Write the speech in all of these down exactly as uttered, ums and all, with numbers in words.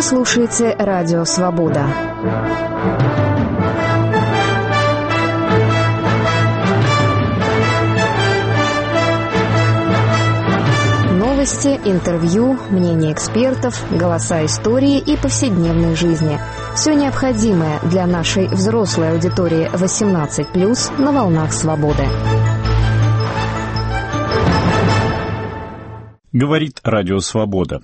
Вы слушаете Радио Свобода. Новости, интервью, мнения экспертов, голоса истории и повседневной жизни. Все необходимое для нашей взрослой аудитории восемнадцать плюс на волнах свободы. Говорит Радио Свобода.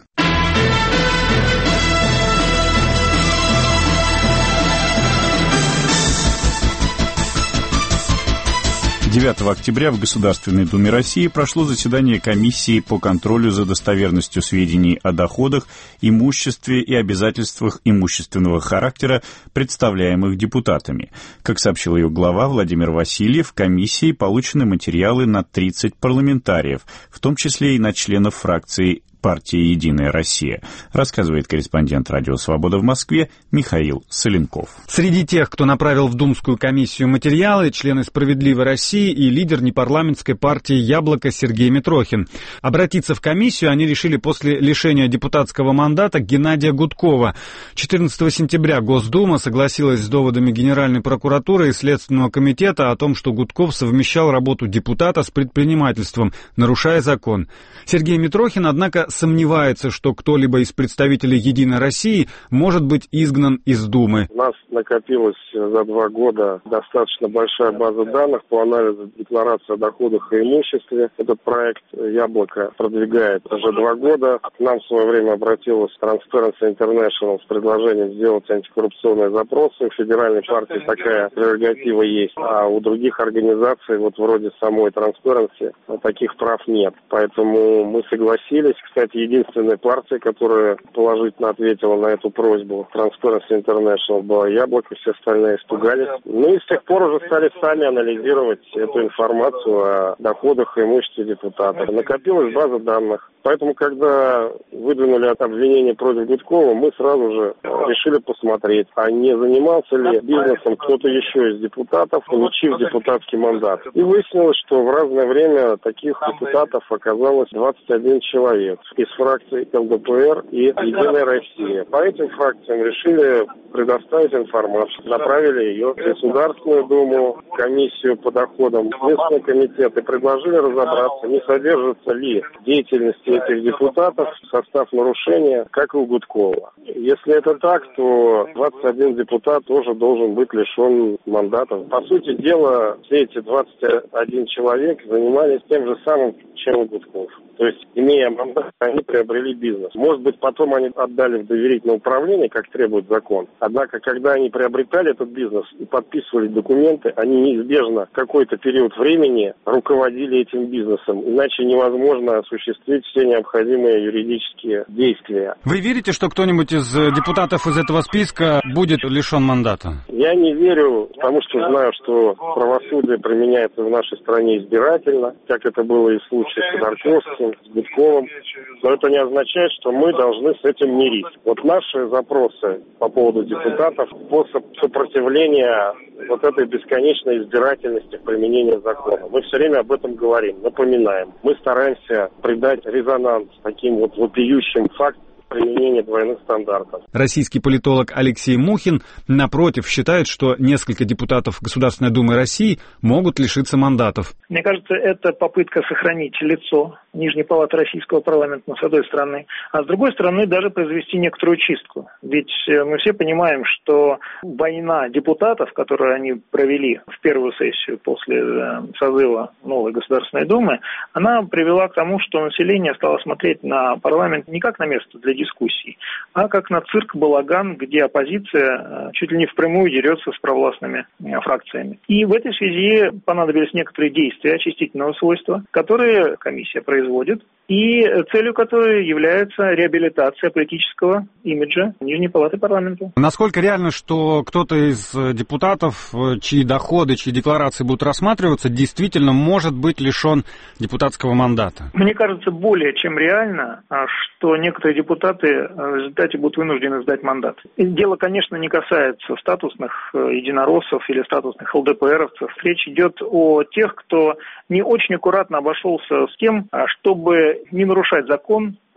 девятого октября в Государственной Думе России прошло заседание комиссии по контролю за достоверностью сведений о доходах, имуществе и обязательствах имущественного характера, представляемых депутатами. Как сообщил ее глава Владимир Васильев, в комиссии получены материалы на тридцать парламентариев, в том числе и на членов фракции партии «Единая Россия», рассказывает корреспондент «Радио Свобода» в Москве Михаил Соленков. Среди тех, кто направил в Думскую комиссию материалы, члены «Справедливой России» и лидер непарламентской партии «Яблоко» Сергей Митрохин. Обратиться в комиссию они решили после лишения депутатского мандата Геннадия Гудкова. четырнадцатого сентября Госдума согласилась с доводами Генеральной прокуратуры и Следственного комитета о том, что Гудков совмещал работу депутата с предпринимательством, нарушая закон. Сергей Митрохин, однако, сомневается, что кто-либо из представителей «Единой России» может быть изгнан из Думы. У нас накопилась за два года достаточно большая база данных по анализу декларации о доходах и имуществе. Этот проект «Яблоко» продвигает уже два года. К нам в свое время обратилась Transparency International с предложением сделать антикоррупционные запросы. У федеральной партии такая прерогатива есть, а у других организаций, вот вроде самой Transparency, таких прав нет. Поэтому мы согласились. Кстати, единственная партия, которая положительно ответила на эту просьбу, Transparency International, была «Яблоко», все остальные испугались. Ну и с тех пор уже стали сами анализировать эту информацию о доходах и имуществе депутатов. Накопилась база данных. Поэтому, когда выдвинули обвинение против Гудкова, мы сразу же решили посмотреть, а не занимался ли бизнесом кто-то еще из депутатов, получив депутатский мандат. И выяснилось, что в разное время таких депутатов оказалось двадцать один человек из фракций эл дэ пэ эр и «Единая Россия». По этим фракциям решили предоставить информацию. Направили ее в Государственную Думу, комиссию по доходам, Следственный комитет и предложили разобраться, не содержится ли в деятельности этих депутатов состав нарушения, как и у Гудкова. Если это так, то двадцать один депутат тоже должен быть лишен мандата. По сути дела, все эти двадцать один человек занимались тем же самым, чем и Гудков. То есть, имея мандат, они приобрели бизнес. Может быть, потом они отдали в доверительное управление, как требует закон. Однако, когда они приобретали этот бизнес и подписывали документы, они неизбежно в какой-то период времени руководили этим бизнесом. Иначе невозможно осуществить все необходимые юридические действия. Вы верите, что кто-нибудь из депутатов из этого списка будет лишен мандата? Я не верю, потому что знаю, что правосудие применяется в нашей стране избирательно, как это было и в случае с Ходорковским, с Гудковым. Но это не означает, что мы должны с этим мириться. Вот наши запросы по поводу депутатов, способ сопротивления вот этой бесконечной избирательности в применении закона. Мы все время об этом говорим, напоминаем. Мы стараемся придать резонанс таким вот вопиющим фактам применения двойных стандартов. Российский политолог Алексей Мухин, напротив, считает, что несколько депутатов Государственной Думы России могут лишиться мандатов. Мне кажется, это попытка сохранить лицо Нижней палаты российского парламента, с одной стороны, а с другой стороны даже произвести некоторую чистку. Ведь мы все понимаем, что война депутатов, которую они провели в первую сессию после созыва новой Государственной Думы, она привела к тому, что население стало смотреть на парламент не как на место для дискуссий, а как на цирк-балаган, где оппозиция чуть ли не впрямую дерется с провластными фракциями. И в этой связи понадобились некоторые действия очистительного свойства, которые комиссия производит, и целью которой является реабилитация политического имиджа Нижней палаты парламента. Насколько реально, что кто-то из депутатов, чьи доходы, чьи декларации будут рассматриваться, действительно может быть лишен депутатского мандата? Мне кажется, более чем реально, что некоторые депутаты в результате будут вынуждены сдать мандат. И дело, конечно, не касается статусных единороссов или статусных эл дэ пэ эровцев. Речь идет о тех, кто не очень аккуратно обошелся с тем, чтобы не нарушать закон,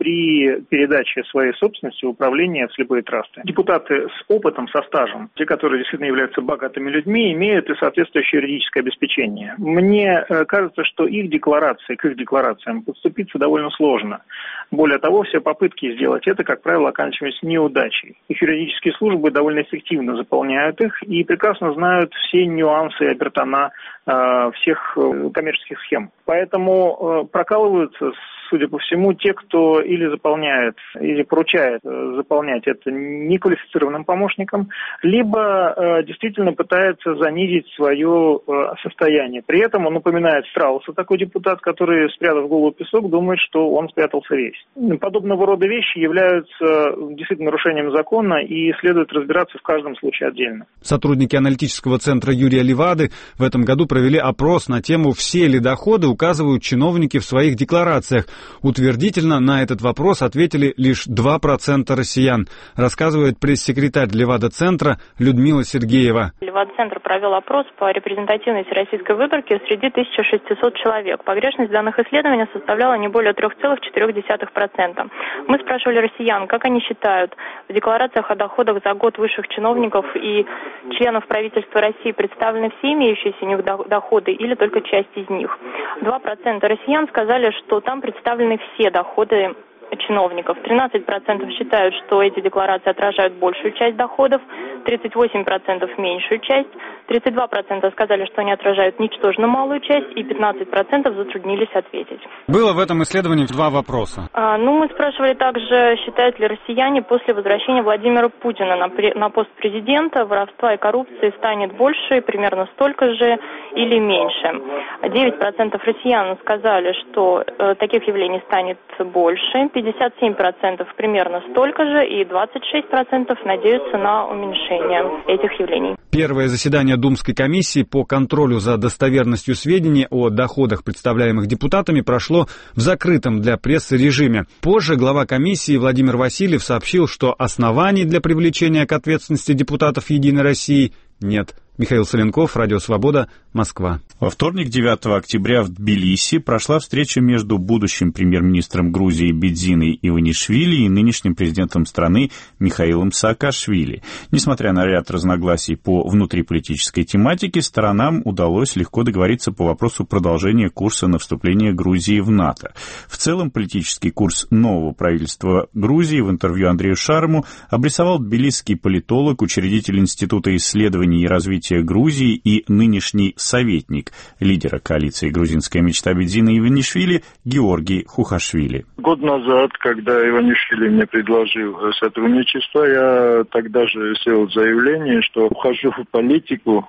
при передаче своей собственности в управление в слепые трасты. Депутаты с опытом, со стажем, те, которые действительно являются богатыми людьми, имеют и соответствующее юридическое обеспечение. Мне кажется, что их декларации, к их декларациям подступиться довольно сложно. Более того, все попытки сделать это, как правило, оканчиваются неудачей. Их юридические службы довольно эффективно заполняют их и прекрасно знают все нюансы и обертона э, всех коммерческих схем. Поэтому э, прокалываются, судя по всему, те, кто или заполняет, или поручает э, заполнять это неквалифицированным помощникам, либо э, действительно пытается занизить свое э, состояние. При этом он напоминает Страуса, такой депутат, который, спрятав голову в песок, думает, что он спрятался весь. Подобного рода вещи являются действительно нарушением закона, и следует разбираться в каждом случае отдельно. Сотрудники аналитического центра Юрия Левады в этом году провели опрос на тему «Все ли доходы указывают чиновники в своих декларациях?». Утвердительно на этот вопрос ответили лишь два процента россиян, рассказывает пресс-секретарь Левада-центра Людмила Сергеева. Левада-центр провел опрос по репрезентативности российской выборки среди тысячи шестисот человек. Погрешность данных исследований составляла не более три целых четыре десятых процента. Мы спрашивали россиян, как они считают, в декларациях о доходах за год высших чиновников и членов правительства России представлены все имеющиеся у них доходы или только часть из них. два процента россиян сказали, что там представлены все доходы чиновников. тринадцать процентов считают, что эти декларации отражают большую часть доходов, тридцать восемь процентов меньшую часть, тридцать два процента сказали, что они отражают ничтожно малую часть, и пятнадцать процентов затруднились ответить. Было в этом исследовании два вопроса. А, ну, мы спрашивали также, считают ли россияне после возвращения Владимира Путина на, на пост президента воровства и коррупции станет больше, примерно столько же или меньше. девять процентов россиян сказали, что э, таких явлений станет больше, пятьдесят семь процентов примерно столько же, и двадцать шесть процентов надеются на уменьшение этих явлений. Первое заседание Думской комиссии по контролю за достоверностью сведений о доходах, представляемых депутатами, прошло в закрытом для прессы режиме. Позже глава комиссии Владимир Васильев сообщил, что оснований для привлечения к ответственности депутатов «Единой России» нет. Михаил Соленков, Радио Свобода, Москва. Во вторник, девятого октября, в Тбилиси прошла встреча между будущим премьер-министром Грузии Бидзиной Иванишвили и нынешним президентом страны Михаилом Саакашвили. Несмотря на ряд разногласий по внутриполитической тематике, сторонам удалось легко договориться по вопросу продолжения курса на вступление Грузии в НАТО. В целом, политический курс нового правительства Грузии в интервью Андрею Шарму обрисовал тбилисский политолог, учредитель Института исследований и развития Грузии и нынешний советник лидера коалиции «Грузинская мечта» Бидзины Иванишвили Георгий Хухашвили. Год назад, когда Иванишвили мне предложил сотрудничество, я тогда же сделал заявление, что ухожу в политику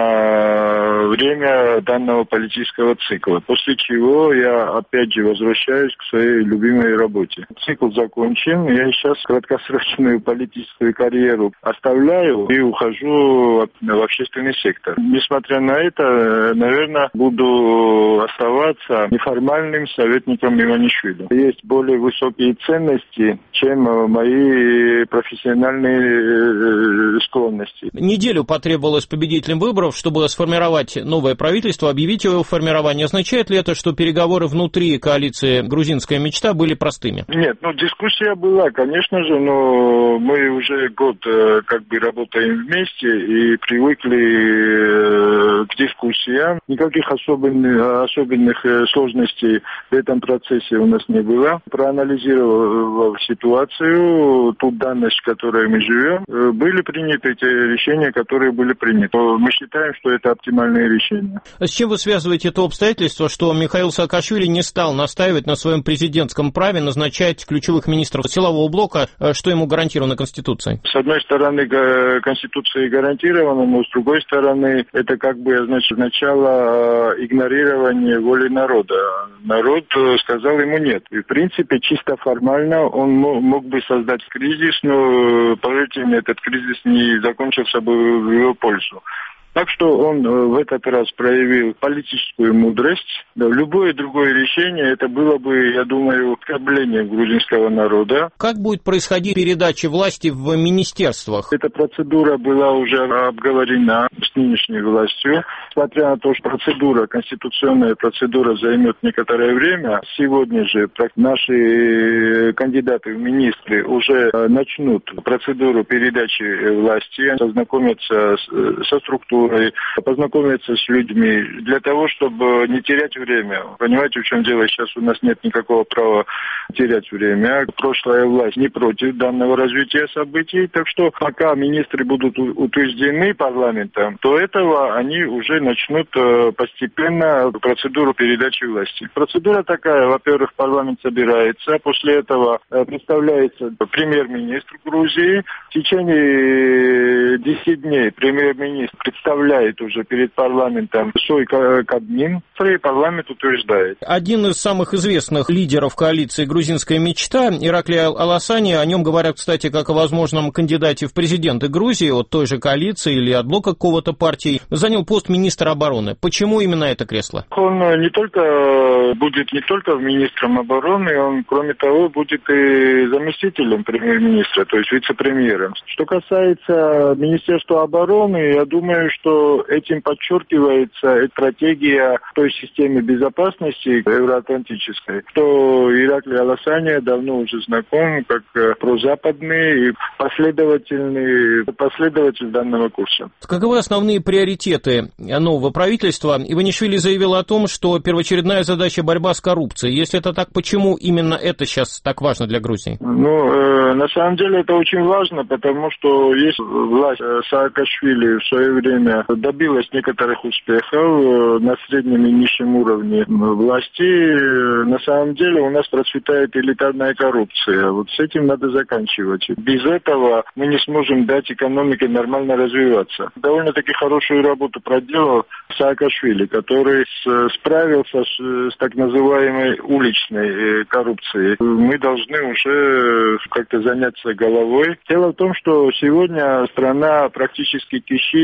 на время данного политического цикла, после чего я опять же возвращаюсь к своей любимой работе. Цикл закончен, я сейчас краткосрочную политическую карьеру оставляю и ухожу в общественный сектор. Несмотря на это, наверное, буду оставаться неформальным советником Иванишвили. Есть более высокие ценности, чем мои профессиональные склонности. Неделю потребовалось победителям выборов, чтобы сформировать новое правительство, объявить его формирование. Означает ли это, что переговоры внутри коалиции «Грузинская мечта» были простыми? Нет, ну дискуссия была, конечно же, но мы уже год как бы работаем вместе и привыкли к дискуссиям. Никаких особенных, особенных сложностей в этом процессе у нас не было. Проанализировав ситуацию, ту данность, в которой мы живем, были приняты те решения, которые были приняты. Мы считаем, что это оптимальные решения. С чем вы связываете это обстоятельство, что Михаил Саакашвили не стал настаивать на своем президентском праве назначать ключевых министров силового блока, что ему гарантировано Конституцией? С одной стороны, Конституция гарантирована, но с другой стороны, это как бы означало игнорирование воли народа. Народ сказал ему нет. И, в принципе, чисто формально он мог бы создать кризис, но, поверьте мне, этот кризис не закончился бы в его пользу. Так что он в этот раз проявил политическую мудрость. Любое другое решение, это было бы, я думаю, оскорблением грузинского народа. Как будет происходить передача власти в министерствах? Эта процедура была уже обговорена с нынешней властью. Несмотря на то, что процедура, конституционная процедура займет некоторое время, сегодня же наши кандидаты в министры уже начнут процедуру передачи власти, ознакомятся со структурой, познакомятся с людьми, для того, чтобы не терять время. Понимаете, в чем дело? Сейчас у нас нет никакого права терять время. Прошлая власть не против данного развития событий, так что пока министры будут утверждены парламентом, до этого они уже начнут постепенно процедуру передачи власти. Процедура такая: во-первых, парламент собирается, после этого представляется премьер-министр Грузии. В течение десяти дней премьер-министр представляет уже перед парламентом свой Кабмин, и парламент утверждает. Один из самых известных лидеров коалиции «Грузинская мечта» Ираклий Аласани, о нем говорят, кстати, как о возможном кандидате в президенты Грузии от той же коалиции или от блока какого-то партии, занял пост министра обороны. Почему именно это кресло? Он не только будет не только министром обороны, он, кроме того, будет и заместителем премьер-министра, то есть вице-премьером. Что касается Министерства обороны, я думаю, что этим подчеркивается стратегия той системы безопасности евроатлантической, что Ираклий Аласани давно уже знаком как прозападный и последовательный последователь данного курса. Каковы основные приоритеты нового правительства? Иванишвили заявил о том, что первоочередная задача — борьба с коррупцией. Если это так, почему именно это сейчас так важно для Грузии? Ну, э, на самом деле это очень важно, потому что если власть Саакашвили в свое время добилась некоторых успехов э, на среднем и низшем уровне власти, э, на самом деле у нас процветает элитарная коррупция. Вот с этим надо заканчивать. Без этого мы не сможем дать экономике нормально развиваться. Довольно-таки хорошую работу проделал Саакашвили, который с, справился с, с так называемой уличной коррупцией. Мы должны уже как-то заняться головой. Дело в том, что сегодня страна практически кишит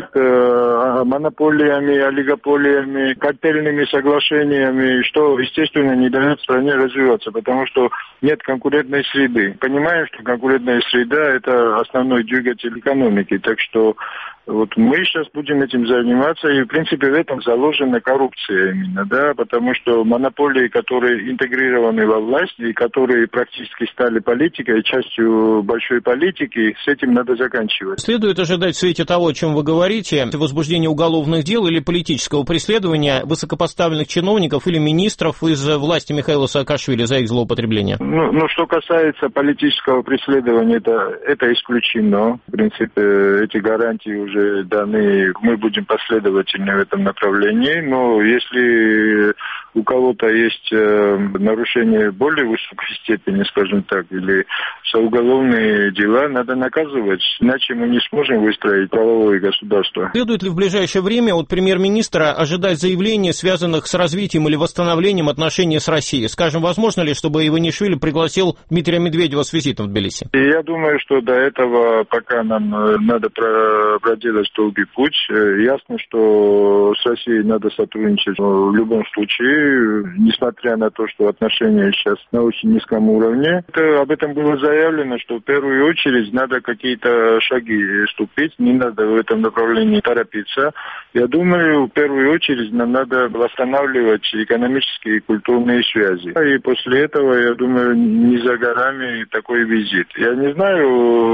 э, монополиями, олигополиями, картельными соглашениями, что, естественно, не дает стране развиваться, потому что нет конкурентной среды. Понимаем, что конкурентная среда – это основной двигатель экономики, так что вот мы сейчас будем этим заниматься, и, в принципе, в этом заложена коррупция именно, да, потому что монополии, которые интегрированы во власть и которые практически стали политикой, частью большой политики, с этим надо заканчивать. Следует ожидать в свете того, о чем вы говорите, возбуждения уголовных дел или политического преследования высокопоставленных чиновников или министров из власти Михаила Саакашвили за их злоупотребление? Ну, ну что касается политического преследования, это, это исключено. В принципе, эти гарантии уже даны, мы будем последовательны в этом направлении, но если у кого-то есть э, нарушение более высокой степени, скажем так, или соуголовные дела, надо наказывать, иначе мы не сможем выстроить правовое государство. Следует ли в ближайшее время от премьер-министра ожидать заявлений, связанных с развитием или восстановлением отношений с Россией? Скажем, возможно ли, чтобы Иванишвили пригласил Дмитрия Медведева с визитом в Тбилиси? Я думаю, что до этого пока нам надо проделать долгий путь. Ясно, что с Россией надо сотрудничать в любом случае, несмотря на то, что отношения сейчас на очень низком уровне. Это, об этом было заявлено, что в первую очередь надо какие-то шаги ступить, не надо в этом направлении торопиться. Я думаю, в первую очередь нам надо восстанавливать экономические и культурные связи. И после этого, я думаю, не за горами такой визит. Я не знаю,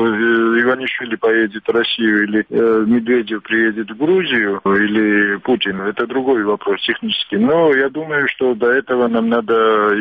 Иванишвили поедет в Россию или Медведев приедет в Грузию, или Путин. Это другой вопрос технический. Но я думаю, что до этого нам надо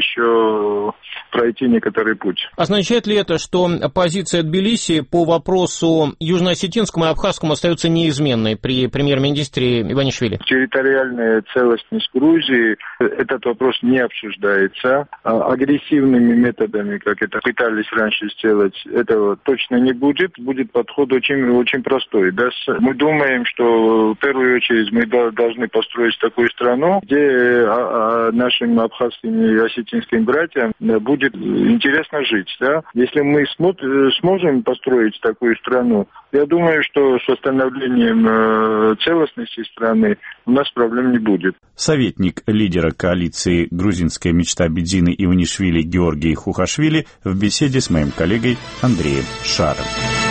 еще пройти некоторый путь. Означает ли это, что позиция Тбилиси по вопросу южноосетинскому и абхазскому остается неизменной при премьер-министре Иванишвили? Территориальная целостность Грузии, этот вопрос не обсуждается. Агрессивными методами, как это пытались раньше сделать, этого точно не будет. Будет подход очень, очень простой. Да? Мы думаем, что в первую очередь мы должны построить такую страну, где нашим абхазским и осетинским братьям будет будет интересно жить, да. Если мы смо- сможем построить такую страну, я думаю, что с восстановлением э, целостности страны у нас проблем не будет. Советник лидера коалиции «Грузинская мечта» Бедзины Иванишвили Георгий Хухашвили в беседе с моим коллегой Андреем Шаром.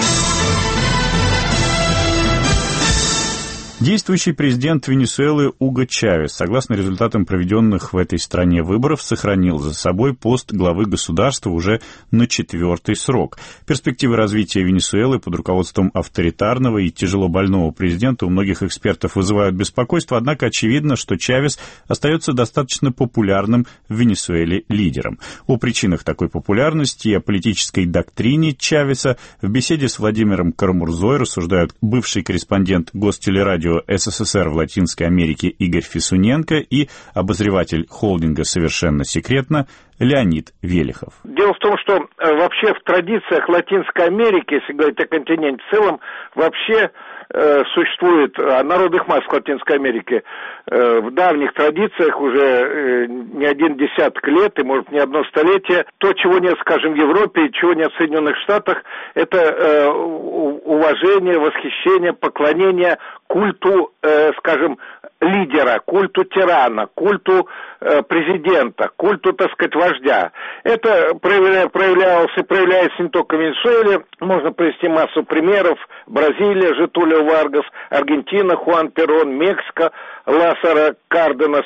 Действующий президент Венесуэлы Уго Чавес, согласно результатам проведенных в этой стране выборов, сохранил за собой пост главы государства уже на четвертый срок. Перспективы развития Венесуэлы под руководством авторитарного и тяжело больного президента у многих экспертов вызывают беспокойство, однако очевидно, что Чавес остается достаточно популярным в Венесуэле лидером. О причинах такой популярности и о политической доктрине Чавеса в беседе с Владимиром Карамурзой рассуждают бывший корреспондент Гостелерадио СССР в Латинской Америке Игорь Фисуненко и обозреватель холдинга «Совершенно секретно» Леонид Велихов. Дело в том, что э, вообще в традициях Латинской Америки, если говорить о континенте в целом, вообще э, существует о народных масс в Латинской Америке э, в давних традициях уже э, не один десяток лет и, может, не одно столетие. То, чего нет, скажем, в Европе и чего нет в Соединенных Штатах, это э, уважение, восхищение, поклонение культу, э, скажем, лидера, культу тирана, культу э, президента, культу, так сказать, вождя. Это проявлялось и проявляется не только в Венесуэле. Можно привести массу примеров. Бразилия, Жетулио Варгас, Аргентина, Хуан Перон, Мексика, Лазаро Карденас.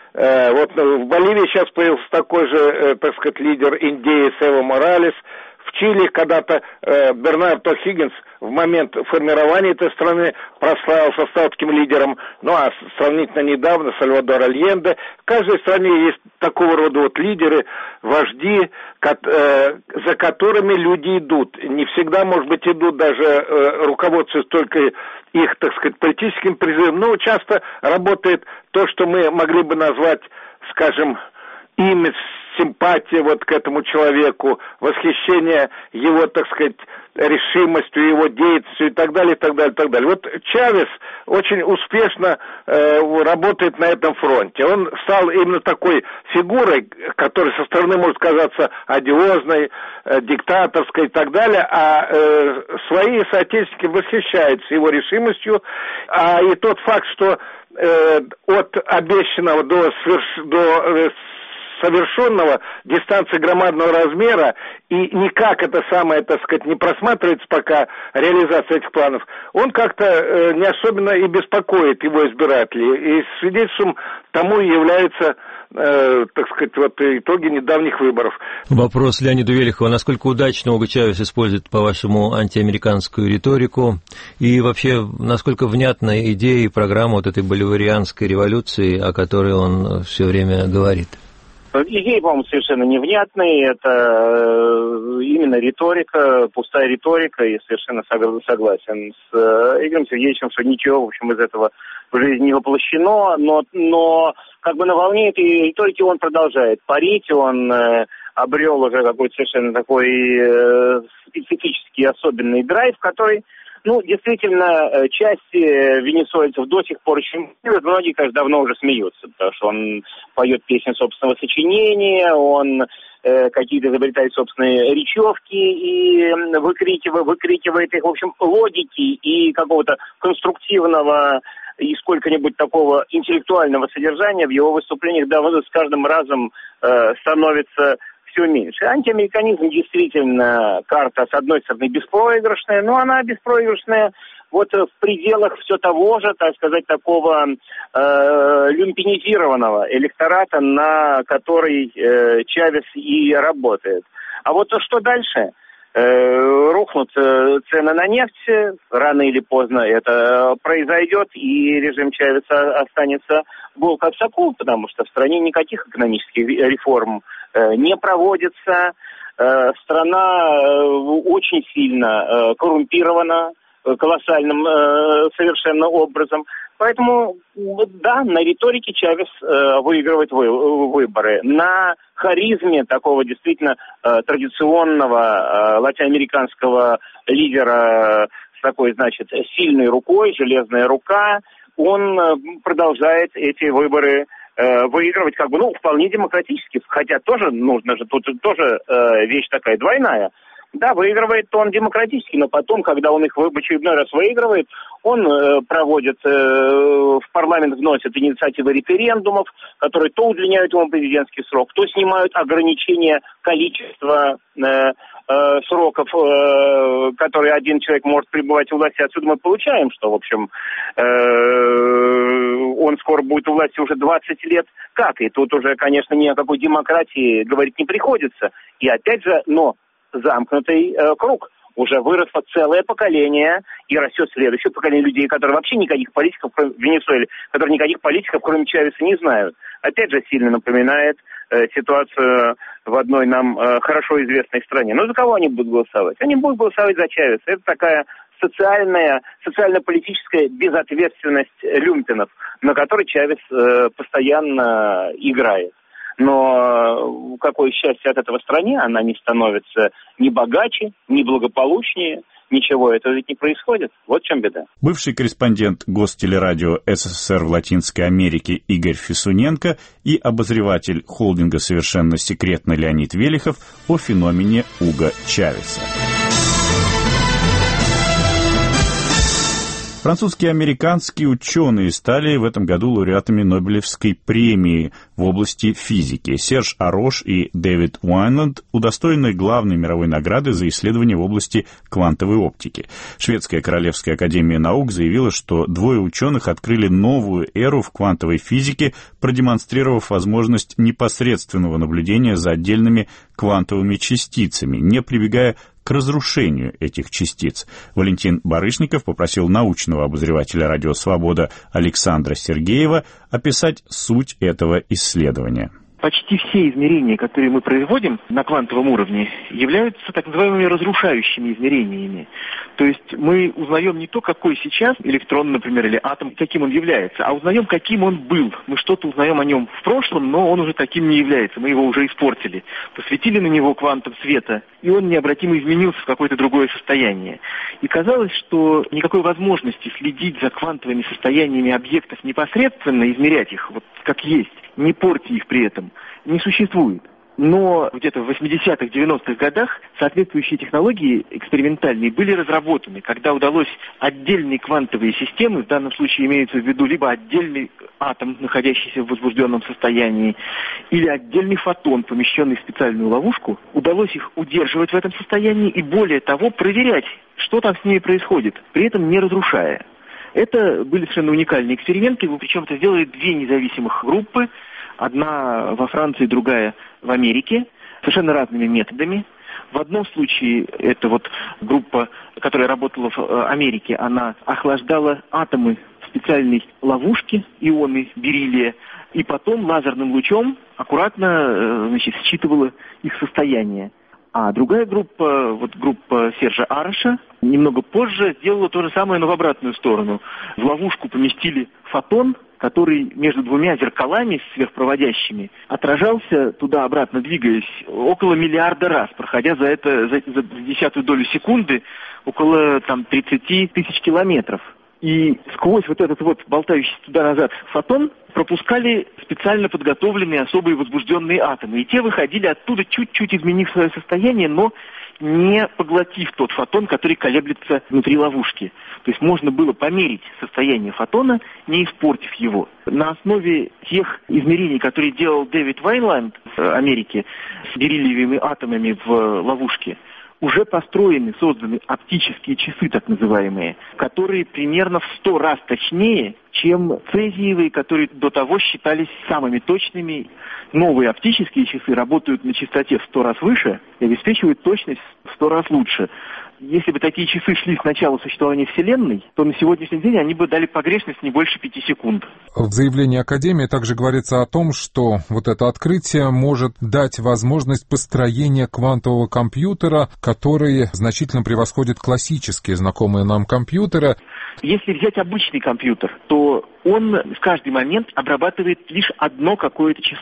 Э, вот в Боливии сейчас появился такой же, э, так сказать, лидер индеец Эво Моралес. В Чили когда-то э, Бернардо Хиггинс в момент формирования этой страны прославился, стал таким лидером. Ну а сравнительно недавно Сальвадор Альенде. В каждой стране есть такого рода вот лидеры, вожди, ко- э, за которыми люди идут. Не всегда, может быть, идут даже э, руководствуясь только их, так сказать, политическим призывом, но часто работает то, что мы могли бы назвать, скажем, имидж, симпатия вот к этому человеку, восхищение его, так сказать, решимостью, его деятельностью и так далее, и так далее, и так далее. Вот Чавес очень успешно э, работает на этом фронте. Он стал именно такой фигурой, которая со стороны может казаться одиозной, э, диктаторской и так далее, а э, свои соотечественники восхищаются его решимостью, а и тот факт, что э, от обещанного до, сверш... до э, совершенного дистанция громадного размера, и никак это самое, так сказать, не просматривается пока реализация этих планов, он как-то э, не особенно и беспокоит его избирателей. И свидетельством тому является, э, так сказать, вот итоги недавних выборов. Вопрос Леониду Велихову. Насколько удачно Уго Чавес использует, по-вашему, антиамериканскую риторику? И вообще, насколько внятна идея и программа вот этой боливарианской революции, о которой он все время говорит? Идеи, по-моему, совершенно невнятные. Это именно риторика, пустая риторика, и совершенно согласен с Игорем Сергеевичем, что ничего, в общем, из этого в жизни не воплощено, но, но как бы на волне этой риторики он продолжает парить, он э, обрел уже какой-то совершенно такой э, специфический особенный драйв, который, ну, действительно, часть венесуэльцев до сих пор еще не верят, многие, конечно, давно уже смеются, потому что он поет песни собственного сочинения, он э, какие-то изобретает собственные речевки и выкрикивает, выкрикивает их, в общем, логики и какого-то конструктивного и сколько-нибудь такого интеллектуального содержания в его выступлениях давно с каждым разом э, становится все меньше. Антиамериканизм действительно карта, с одной стороны, беспроигрышная, но она беспроигрышная вот в пределах все того же, так сказать, такого э, люмпинизированного электората, на который э, Чавес и работает. А вот что дальше? Э, рухнут цены на нефть, рано или поздно это произойдет, и режим Чавеса останется гол как сокол, потому что в стране никаких экономических реформ э, не проводится, э, страна э, очень сильно э, коррумпирована, э, колоссальным э, совершенно образом. Поэтому, да, на риторике Чавес э, выигрывает вы, выборы. На харизме такого действительно э, традиционного э, латиноамериканского лидера с такой, значит, сильной рукой, железная рука, он э, продолжает эти выборы э, выигрывать как бы, ну, вполне демократически, хотя тоже нужно же, тут тоже э, вещь такая двойная. Да, выигрывает он демократически, но потом, когда он их в очередной раз выигрывает, он э, проводит, э, в парламент вносит инициативы референдумов, которые то удлиняют ему президентский срок, то снимают ограничения количества э, э, сроков, э, которые один человек может пребывать у власти. Отсюда мы получаем, что, в общем, э, он скоро будет у власти уже двадцать лет. Как? И тут уже, конечно, ни о какой демократии говорить не приходится. И опять же, но... замкнутый э, круг. Уже выросло целое поколение, и растет следующее поколение людей, которые вообще никаких политиков, кроме Венесуэлы, которые никаких политиков, кроме Чавеса, не знают. Опять же, сильно напоминает э, ситуацию в одной нам э, хорошо известной стране. Но за кого они будут голосовать? Они будут голосовать за Чавеса. Это такая социальная, социально-политическая безответственность люмпинов, на которой Чавес э, постоянно играет. Но какое счастье от этого стране, она не становится ни богаче, ни благополучнее, ничего этого ведь не происходит. Вот в чем беда. Бывший корреспондент Гостелерадио СССР в Латинской Америке Игорь Фисуненко и обозреватель холдинга «Совершенно секретно» Леонид Велихов о феномене Уго Чавеса. Французские и американские ученые стали в этом году лауреатами Нобелевской премии в области физики. Серж Арош и Дэвид Уайнланд удостоены главной мировой награды за исследования в области квантовой оптики. Шведская Королевская академия наук заявила, что двое ученых открыли новую эру в квантовой физике, продемонстрировав возможность непосредственного наблюдения за отдельными квантовыми частицами, не прибегая к разрушению этих частиц. Валентин Барышников попросил научного обозревателя «Радио Свобода» Александра Сергеева описать суть этого исследования. Почти все измерения, которые мы производим на квантовом уровне, являются так называемыми разрушающими измерениями. То есть мы узнаем не то, какой сейчас электрон, например, или атом, каким он является, а узнаем, каким он был. Мы что-то узнаем о нем в прошлом, но он уже таким не является, мы его уже испортили. Посветили на него квантом света, и он необратимо изменился в какое-то другое состояние. И казалось, что никакой возможности следить за квантовыми состояниями объектов непосредственно, измерять их вот как есть, не портя их при этом, не существует. Но где-то в восьмидесятых, девяностых годах соответствующие технологии экспериментальные были разработаны, когда удалось отдельные квантовые системы, в данном случае имеется в виду либо отдельный атом, находящийся в возбужденном состоянии, или отдельный фотон, помещенный в специальную ловушку, удалось их удерживать в этом состоянии и, более того, проверять, что там с ними происходит, при этом не разрушая. Это были совершенно уникальные эксперименты, причем это сделали две независимых группы, одна во Франции, другая в Америке, совершенно разными методами. В одном случае это вот группа, которая работала в Америке, она охлаждала атомы в специальной ловушке, ионы бериллия, и потом лазерным лучом аккуратно, значит, считывала их состояние. А другая группа, вот группа Сержа Ароша, немного позже сделала то же самое, но в обратную сторону. В ловушку поместили фотон, который между двумя зеркалами сверхпроводящими отражался туда-обратно, двигаясь около миллиарда раз, проходя за это за, за десятую долю секунды около там тридцати тысяч километров. И сквозь вот этот вот болтающийся туда-назад фотон пропускали специально подготовленные особые возбужденные атомы. И те выходили оттуда, чуть-чуть изменив свое состояние, но не поглотив тот фотон, который колеблется внутри ловушки. То есть можно было померить состояние фотона, не испортив его. На основе тех измерений, которые делал Дэвид Вайнланд в Америке с бериллиевыми атомами в ловушке, уже построены, созданы оптические часы, так называемые, которые примерно в сто раз точнее, чем цезиевые, которые до того считались самыми точными. Новые оптические часы работают на частоте в сто раз выше и обеспечивают точность в сто раз лучше. Если бы такие часы шли с начала существования Вселенной, то на сегодняшний день они бы дали погрешность не больше пяти секунд. В заявлении Академии также говорится о том, что вот это открытие может дать возможность построения квантового компьютера, который значительно превосходит классические знакомые нам компьютеры. Если взять обычный компьютер, то он в каждый момент обрабатывает лишь одно какое-то число.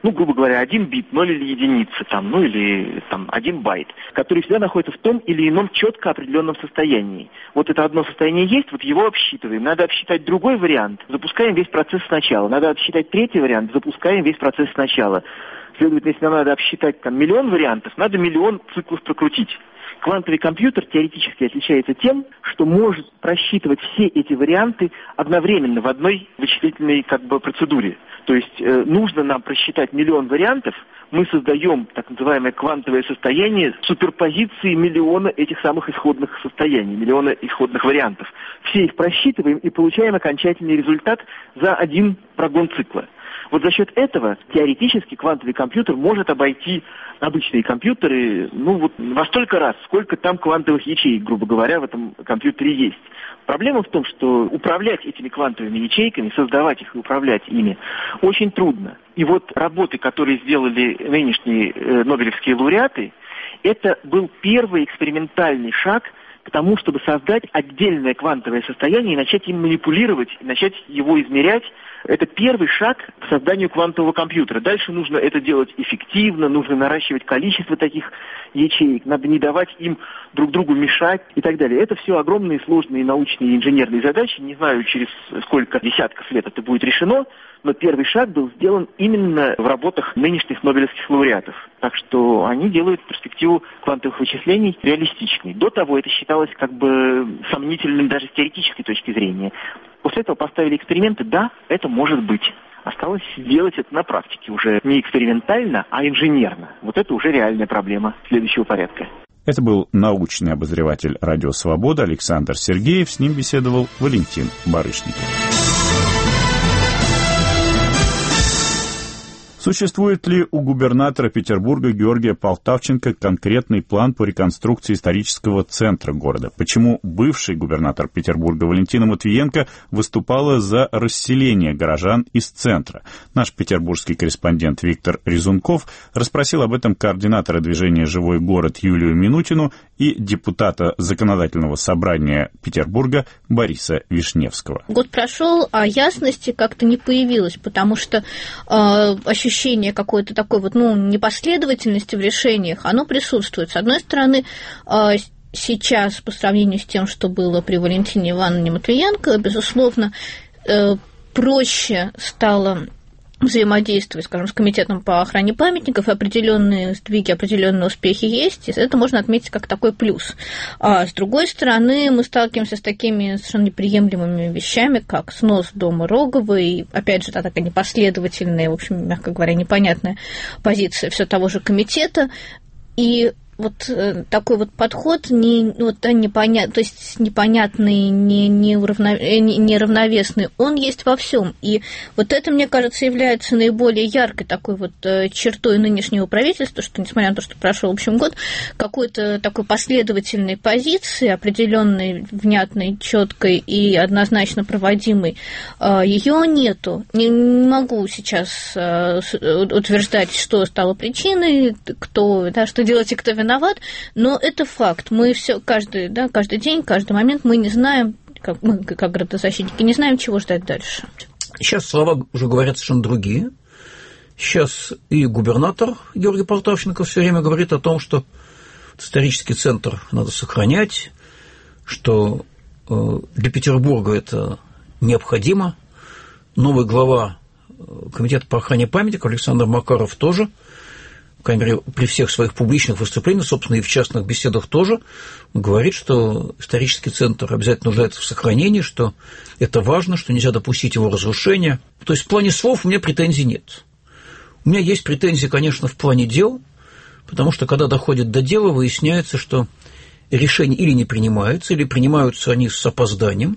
ну, грубо говоря, один бит, ноль или единица, там, ну, или там, один байт, который всегда находится в том или ином четко определенном состоянии. Вот это одно состояние есть, вот его обсчитываем. Надо обсчитать другой вариант, запускаем весь процесс сначала. Надо обсчитать третий вариант, запускаем весь процесс сначала. Следовательно, если нам надо обсчитать там миллион вариантов, надо миллион циклов прокрутить. Квантовый компьютер теоретически отличается тем, что может просчитывать все эти варианты одновременно в одной вычислительной как бы процедуре. То есть э, нужно нам просчитать миллион вариантов, мы создаем так называемое квантовое состояние суперпозиции миллиона этих самых исходных состояний, миллиона исходных вариантов. Все их просчитываем и получаем окончательный результат за один прогон цикла. Вот за счет этого теоретически квантовый компьютер может обойти обычные компьютеры, ну вот во столько раз, сколько там квантовых ячеек, грубо говоря, в этом компьютере есть. Проблема в том, что управлять этими квантовыми ячейками, создавать их и управлять ими очень трудно. И вот работы, которые сделали нынешние э, нобелевские лауреаты, это был первый экспериментальный шаг к тому, чтобы создать отдельное квантовое состояние и начать им манипулировать, и начать его измерять. Это первый шаг к созданию квантового компьютера. Дальше нужно это делать эффективно, нужно наращивать количество таких ячеек, надо не давать им друг другу мешать и так далее. Это все огромные сложные научные и инженерные задачи. Не знаю, через сколько десятков лет это будет решено, но первый шаг был сделан именно в работах нынешних нобелевских лауреатов. Так что они делают перспективу квантовых вычислений реалистичной. До того это считалось как бы сомнительным даже с теоретической точки зрения. После этого поставили эксперименты, да, это может быть. Осталось сделать это на практике уже не экспериментально, а инженерно. Вот это уже реальная проблема следующего порядка. Это был научный обозреватель «Радио Свобода» Александр Сергеев. С ним беседовал Валентин Барышников. Существует ли у губернатора Петербурга Георгия Полтавченко конкретный план по реконструкции исторического центра города? Почему бывший губернатор Петербурга Валентина Матвиенко выступала за расселение горожан из центра? Наш петербургский корреспондент Виктор Резунков расспросил об этом координатора движения «Живой город» Юлию Минутину и депутата Законодательного собрания Петербурга Бориса Вишневского. Год прошел, а ясности как-то не появилось, потому что э, ощущение ощущение какой-то такой вот, ну, непоследовательности в решениях, оно присутствует. С одной стороны, сейчас, по сравнению с тем, что было при Валентине Ивановне Матвиенко, безусловно, проще стало взаимодействовать, скажем, с комитетом по охране памятников, и определенные сдвиги, определенные успехи есть, и это можно отметить как такой плюс. А с другой стороны, мы сталкиваемся с такими совершенно неприемлемыми вещами, как снос дома Роговой, и, опять же, такая непоследовательная, в общем, мягко говоря, непонятная позиция все того же комитета, и вот такой вот подход не, вот, да, непонят, то есть непонятный, не, не уравно, не, неравновесный, он есть во всем. И вот это, мне кажется, является наиболее яркой такой вот чертой нынешнего правительства, что, несмотря на то, что прошел, в общем, год, какой-то такой последовательной позиции, определенной, внятной, четкой и однозначно проводимой, ее нету. Не могу сейчас утверждать, что стало причиной, кто, да, что делать и кто виноват, но это факт. Мы все каждый, да, каждый день, каждый момент мы не знаем, как, мы, как градозащитники, не знаем, чего ждать дальше. Сейчас слова уже говорят совершенно другие. Сейчас и губернатор Георгий Полтавченко все время говорит о том, что исторический центр надо сохранять, что для Петербурга это необходимо. Новый глава комитета по охране памятников Александр Макаров тоже, по крайней мере, при всех своих публичных выступлениях, собственно, и в частных беседах тоже, говорит, что исторический центр обязательно нуждается в сохранении, что это важно, что нельзя допустить его разрушения. То есть в плане слов у меня претензий нет. У меня есть претензии, конечно, в плане дел, потому что, когда доходит до дела, выясняется, что решения или не принимаются, или принимаются они с опозданием,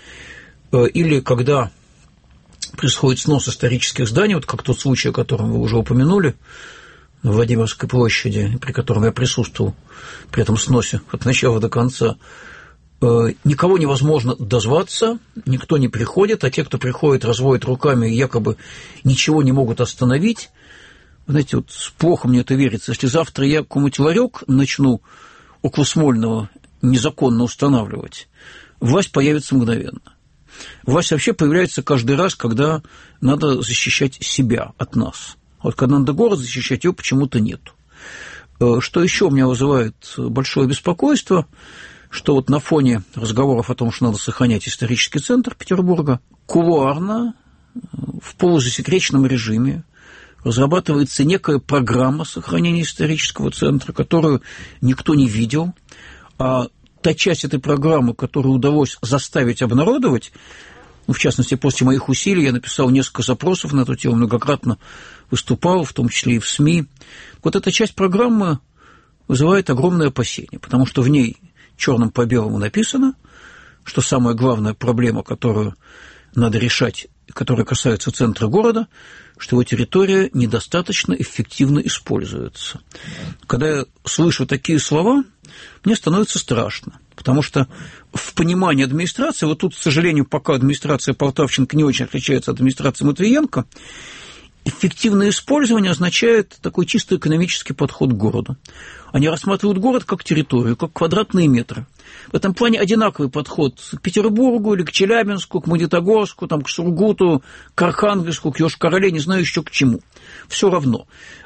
или когда происходит снос исторических зданий, вот как тот случай, о котором вы уже упомянули, на Владимирской площади, при котором я присутствовал при этом сносе от начала до конца, никого невозможно дозваться, никто не приходит, а те, кто приходит, разводят руками и якобы ничего не могут остановить. Знаете, вот плохо мне это верится. Если завтра я какой-нибудь ларек начну около Смольного незаконно устанавливать, власть появится мгновенно. Власть вообще появляется каждый раз, когда надо защищать себя от нас. А вот когда надо город защищать, его почему-то нет. Что еще у меня вызывает большое беспокойство, что вот на фоне разговоров о том, что надо сохранять исторический центр Петербурга, кулуарно, в полузасекреченном режиме разрабатывается некая программа сохранения исторического центра, которую никто не видел, а та часть этой программы, которую удалось заставить обнародовать, ну, в частности, после моих усилий я написал несколько запросов на эту тему, многократно выступал, в том числе и в СМИ. Вот эта часть программы вызывает огромное опасение, потому что в ней черным по белому написано, что самая главная проблема, которую надо решать, которая касается центра города, что его территория недостаточно эффективно используется. Когда я слышу такие слова, мне становится страшно, потому что в понимании администрации, вот тут, к сожалению, пока администрация Полтавченко не очень отличается от администрации Матвиенко, эффективное использование означает такой чисто экономический подход к городу. Они рассматривают город как территорию, как квадратные метры. В этом плане одинаковый подход к Петербургу или к Челябинску, к Магнитогорску, там, к Сургуту, к Архангельску, к Йошкар-Оле, не знаю еще к чему. Все равно.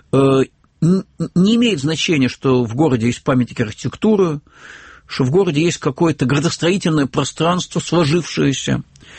Не имеет значения, что в городе есть памятники архитектуры, что в городе есть какое-то градостроительное пространство, сложившееся.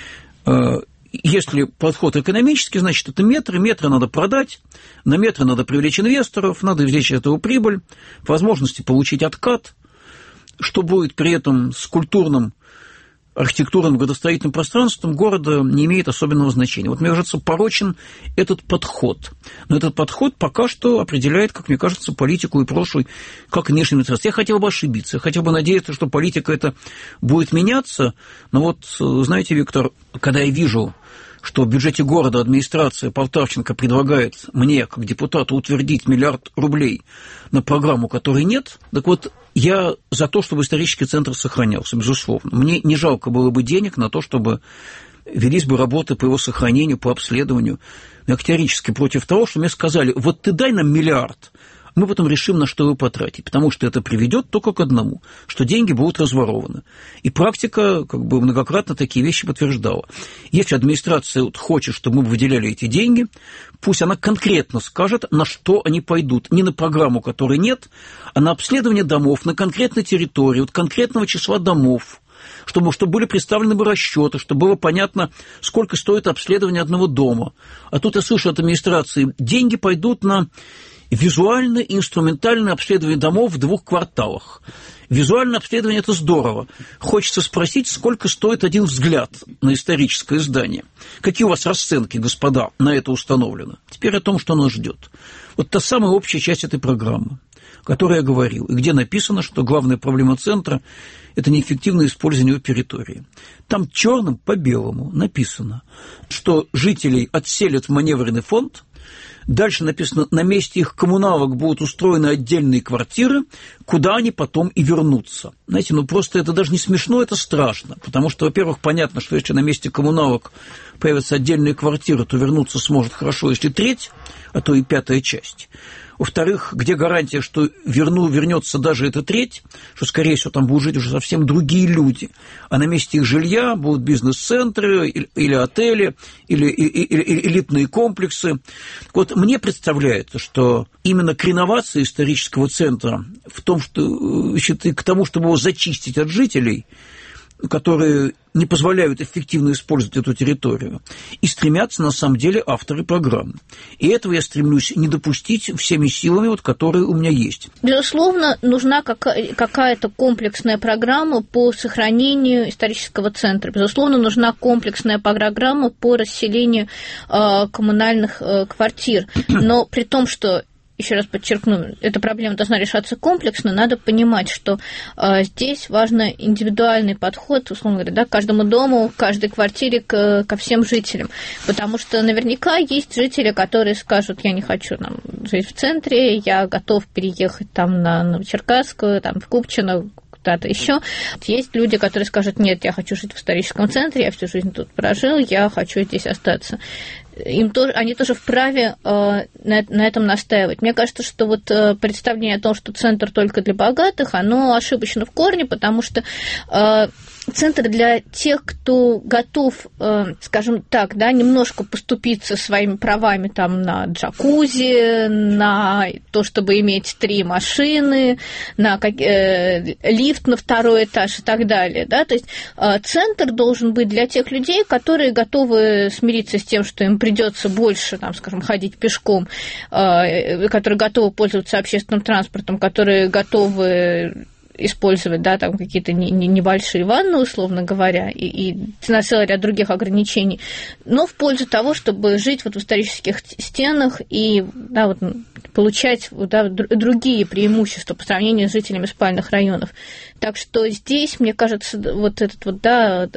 Если подход экономический, значит, это метры, метры надо продать, на метры надо привлечь инвесторов, надо извлечь из этого прибыль, по возможности получить откат, что будет при этом с культурным, архитектурным, градостроительным пространством города, не имеет особенного значения. Вот, мне кажется, порочен этот подход. Но этот подход пока что определяет, как мне кажется, политику и прошлый, как внешний администрации. Я хотел бы ошибиться, я хотел бы надеяться, что политика эта будет меняться, но вот, знаете, Виктор, когда я вижу, что в бюджете города администрация Полтавченко предлагает мне, как депутату, утвердить миллиард рублей на программу, которой нет, так вот, я за то, чтобы исторический центр сохранялся, безусловно. Мне не жалко было бы денег на то, чтобы велись бы работы по его сохранению, по обследованию. Я категорически против того, что мне сказали, вот ты дай нам миллиард, мы потом решим, на что его потратить, потому что это приведет только к одному, что деньги будут разворованы. И практика как бы многократно такие вещи подтверждала. Если администрация хочет, чтобы мы выделяли эти деньги, пусть она конкретно скажет, на что они пойдут. Не на программу, которой нет, а на обследование домов, на конкретной территории, от конкретного числа домов. Чтобы, чтобы были представлены бы расчеты, чтобы было понятно, сколько стоит обследование одного дома. А тут я слышу от администрации, деньги пойдут на визуальное и инструментальное обследование домов в двух кварталах. Визуальное обследование – это здорово. Хочется спросить, сколько стоит один взгляд на историческое здание. Какие у вас расценки, господа, на это установлены? Теперь о том, что нас ждет. Вот та самая общая часть этой программы, о которой я говорил, и где написано, что главная проблема центра – это неэффективное использование его территории. Там черным по белому написано, что жителей отселят в маневренный фонд. Дальше написано, на месте их коммуналок будут устроены отдельные квартиры, куда они потом и вернутся. Знаете, ну просто это даже не смешно, это страшно. Потому что, во-первых, понятно, что если на месте коммуналок появятся отдельные квартиры, то вернуться сможет хорошо, если треть, а то и пятая часть. Во-вторых, где гарантия, что верну, вернется даже эта треть, что, скорее всего, там будут жить уже совсем другие люди, а на месте их жилья будут бизнес-центры или, или отели, или, или, или элитные комплексы. Вот мне представляется, что именно к реновации исторического центра, в том, что, значит, к тому, чтобы его зачистить от жителей, которые не позволяют эффективно использовать эту территорию, и стремятся, на самом деле, авторы программы. И этого я стремлюсь не допустить всеми силами, вот, которые у меня есть. Безусловно, нужна какая-то комплексная программа по сохранению исторического центра. Безусловно, нужна комплексная программа по расселению э, коммунальных э, квартир. Но при том, что еще раз подчеркну, эта проблема должна решаться комплексно, надо понимать, что э, здесь важен индивидуальный подход, условно говоря, да, к каждому дому, к каждой квартире, к, ко всем жителям, потому что наверняка есть жители, которые скажут, я не хочу там, жить в центре, я готов переехать там на Новочеркасскую, там, в Купчино, куда-то еще. Есть люди, которые скажут, нет, я хочу жить в историческом центре, я всю жизнь тут прожил, я хочу здесь остаться. Им тоже, они тоже вправе э, на, на этом настаивать. Мне кажется, что вот э, представление о том, что центр только для богатых, оно ошибочно в корне, потому что э, центр для тех, кто готов, скажем так, да, немножко поступиться своими правами там на джакузи, на то, чтобы иметь три машины, на как, э, лифт на второй этаж и так далее. Да? То есть центр должен быть для тех людей, которые готовы смириться с тем, что им придется больше, там, скажем, ходить пешком, э, которые готовы пользоваться общественным транспортом, которые готовы использовать, да, там какие-то не, не, небольшие ванны, условно говоря, и, и на целый ряд других ограничений, но в пользу того, чтобы жить вот в исторических стенах и, да, вот, получать, да, другие преимущества по сравнению с жителями спальных районов. Так что здесь, мне кажется, вот этот вот, да,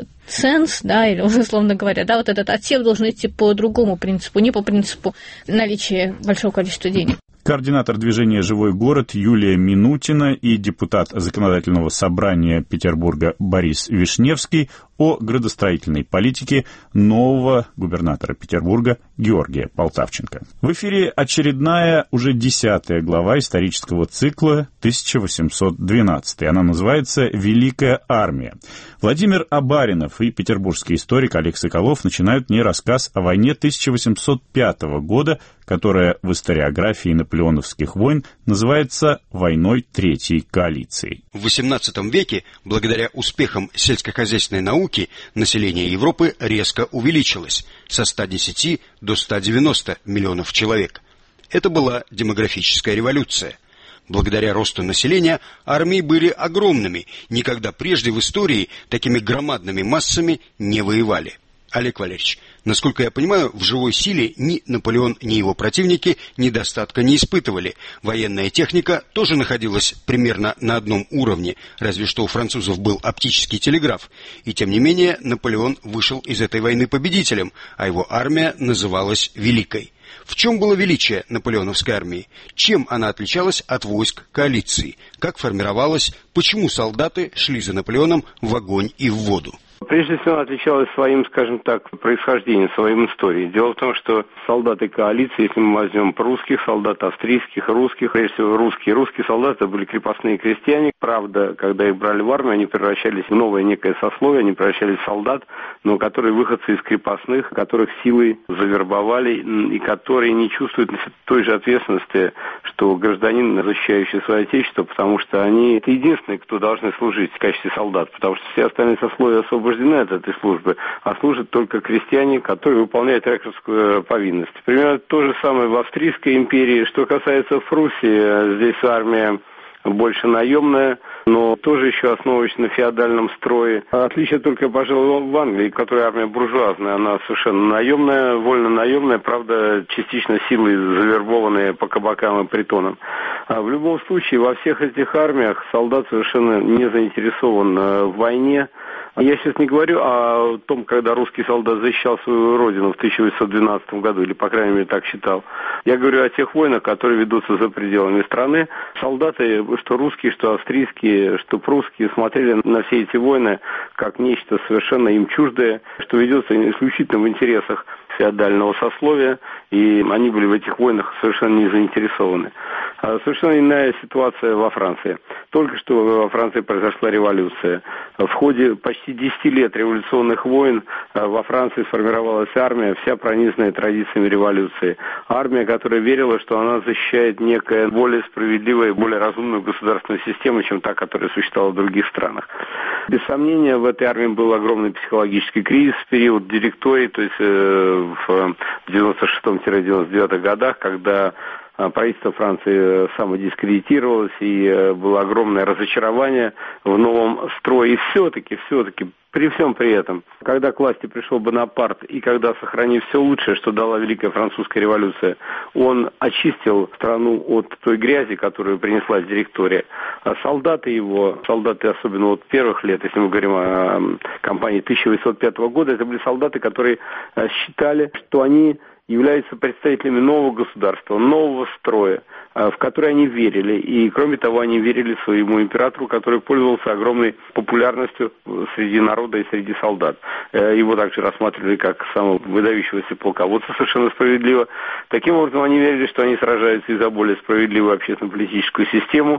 ценз, да, или, условно говоря, да, вот этот отсев должен идти по другому принципу, не по принципу наличия большого количества денег. Координатор движения «Живой город» Юлия Минутина и депутат Законодательного собрания Петербурга Борис Вишневский о градостроительной политике нового губернатора Петербурга Георгия Полтавченко. В эфире очередная, уже десятая глава исторического цикла тысяча восемьсот двенадцатый. Она называется «Великая армия». Владимир Абаринов и петербургский историк Олег Соколов начинают в ней рассказ о войне тысяча восемьсот пятого года, которая в историографии наполеоновских войн называется «Войной Третьей коалиции». В восемнадцатом веке, благодаря успехам сельскохозяйственной науки, население Европы резко увеличилось со ста десяти до ста девяноста миллионов человек. Это была демографическая революция. Благодаря росту населения армии были огромными, никогда прежде в истории такими громадными массами не воевали. Олег Валерьевич, насколько я понимаю, в живой силе ни Наполеон, ни его противники недостатка не испытывали. Военная техника тоже находилась примерно на одном уровне, разве что у французов был оптический телеграф. И тем не менее Наполеон вышел из этой войны победителем, а его армия называлась Великой. В чем было величие наполеоновской армии? Чем она отличалась от войск коалиции? Как формировалась? Почему солдаты шли за Наполеоном в огонь и в воду? Прежде всего, она отличалась своим, скажем так, происхождением, своим историей. Дело в том, что солдаты коалиции, если мы возьмем русских солдат, австрийских, русских, прежде всего русские, русские солдаты были крепостные крестьяне. Правда, когда их брали в армию, они превращались в новое некое сословие, они превращались в солдат, но которые выходцы из крепостных, которых силой завербовали и которые не чувствуют той же ответственности, что гражданин, защищающий свое отечество, потому что они это единственные, кто должны служить в качестве солдат, потому что все остальные сословия освобождены от этой службы, а служат только крестьяне, которые выполняют рекрутскую повинность. Примерно то же самое в Австрийской империи. Что касается Пруссии, здесь армия больше наемная, но тоже еще основываясь на феодальном строе. Отличие только, пожалуй, в Англии, в которой армия буржуазная, она совершенно наемная, вольно наемная, правда, частично силой завербованная по кабакам и притонам. А в любом случае, во всех этих армиях солдат совершенно не заинтересован в войне. Я сейчас не говорю о том, когда русский солдат защищал свою родину в тысяча восемьсот двенадцатом году, или, по крайней мере, так считал. Я говорю о тех войнах, которые ведутся за пределами страны. Солдаты, что русские, что австрийские, что прусские, смотрели на все эти войны как нечто совершенно им чуждое, что ведется исключительно в интересах феодального сословия, и они были в этих войнах совершенно не заинтересованы. А совершенно иная ситуация во Франции. Только что во Франции произошла революция. В ходе почти десяти лет революционных войн во Франции сформировалась армия, вся пронизанная традициями революции. Армия, которая верила, что она защищает некое более справедливое, более разумную государственную систему, чем та, которая существовала в других странах. Без сомнения, в этой армии был огромный психологический кризис в период директории, то есть э, в девяносто шестом — девяносто девятом годах, когда правительство Франции самодискредитировалось, и было огромное разочарование в новом строе. И все-таки, все-таки, при всем при этом, когда к власти пришел Бонапарт, и когда, сохранив все лучшее, что дала Великая Французская революция, он очистил страну от той грязи, которую принесла директория. А солдаты его, солдаты особенно вот первых лет, если мы говорим о кампании тысяча восемьсот пятого года, это были солдаты, которые считали, что они являются представителями нового государства, нового строя, в который они верили. И, кроме того, они верили своему императору, который пользовался огромной популярностью среди народа и среди солдат. Его также рассматривали как самого выдающегося полководца, совершенно справедливо. Таким образом, они верили, что они сражаются и за более справедливую общественно-политическую систему,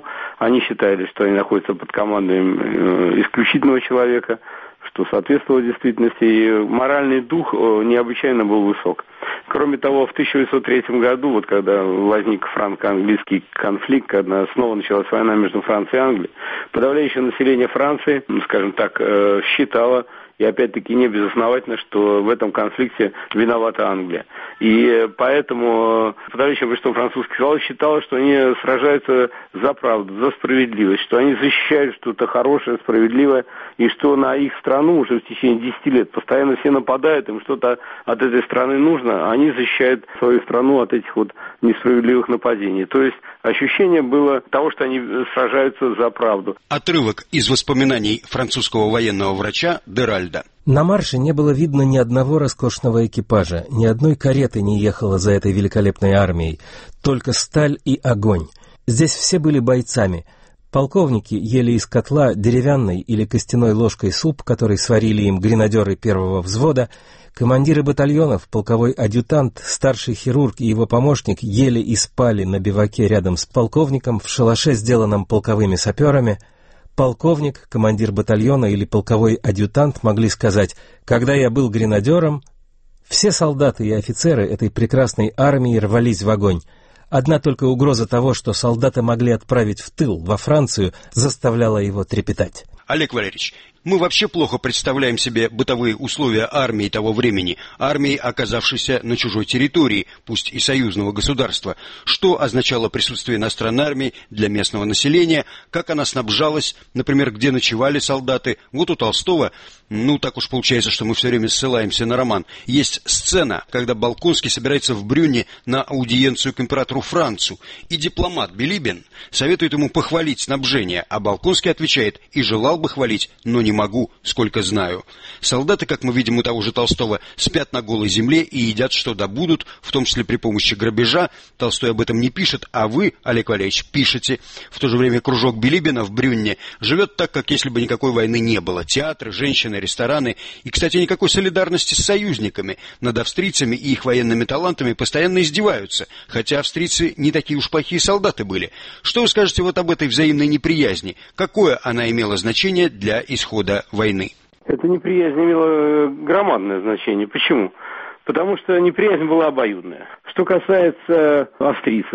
Они считали, что они находятся под командой исключительного человека, что соответствовало действительности, и моральный дух необычайно был высок. Кроме того, в тысяча девятьсот третьем году, вот когда возник франко-английский конфликт, когда снова началась война между Францией и Англией, подавляющее население Франции, скажем так, считало, и опять-таки не безосновательно, что в этом конфликте виновата Англия. И поэтому подавляющее большинство французских солдат считало, что они сражаются за правду, за справедливость, что они защищают что-то хорошее, справедливое, и что на их страну уже в течение десяти лет постоянно все нападают, им что-то от этой страны нужно, а они защищают свою страну от этих вот несправедливых нападений. То есть ощущение было того, что они сражаются за правду. Отрывок из воспоминаний французского военного врача Деральда. На марше не было видно ни одного роскошного экипажа, ни одной кареты не ехала за этой великолепной армией, только сталь и огонь. Здесь все были бойцами. Полковники ели из котла деревянной или костяной ложкой суп, который сварили им гренадеры первого взвода. Командиры батальонов, полковой адъютант, старший хирург и его помощник ели и спали на биваке рядом с полковником в шалаше, сделанном полковыми саперами. Полковник, командир батальона или полковой адъютант могли сказать: «Когда я был гренадером...» Все солдаты и офицеры этой прекрасной армии рвались в огонь. Одна только угроза того, что солдаты могли отправить в тыл, во Францию, заставляла его трепетать. Олег Валерьевич, мы вообще плохо представляем себе бытовые условия армии того времени, армии, оказавшейся на чужой территории, пусть и союзного государства. Что означало присутствие иностранной армии для местного населения, как она снабжалась, например, где ночевали солдаты. Вот у Толстого, ну так уж получается, что мы все время ссылаемся на роман, есть сцена, когда Болконский собирается в Брюнне на аудиенцию к императору Францу, и дипломат Билибин советует ему похвалить снабжение, а Болконский отвечает: «И желал бы хвалить, но не могу, сколько знаю». Солдаты, как мы видим у того же Толстого, спят на голой земле и едят что добудут, в том числе при помощи грабежа. Толстой об этом не пишет, а вы, Олег Валерьевич, пишете. В то же время кружок Билибина в Брюнне живет так, как если бы никакой войны не было. Театры, женщины, рестораны и, кстати, никакой солидарности с союзниками. Над австрийцами и их военными талантами постоянно издеваются, хотя австрийцы не такие уж плохие солдаты были. Что вы скажете вот об этой взаимной неприязни? Какое она имела значение для исхода войны? Эта неприязнь имела громадное значение. Почему? Потому что неприязнь была обоюдная. Что касается австрийцев.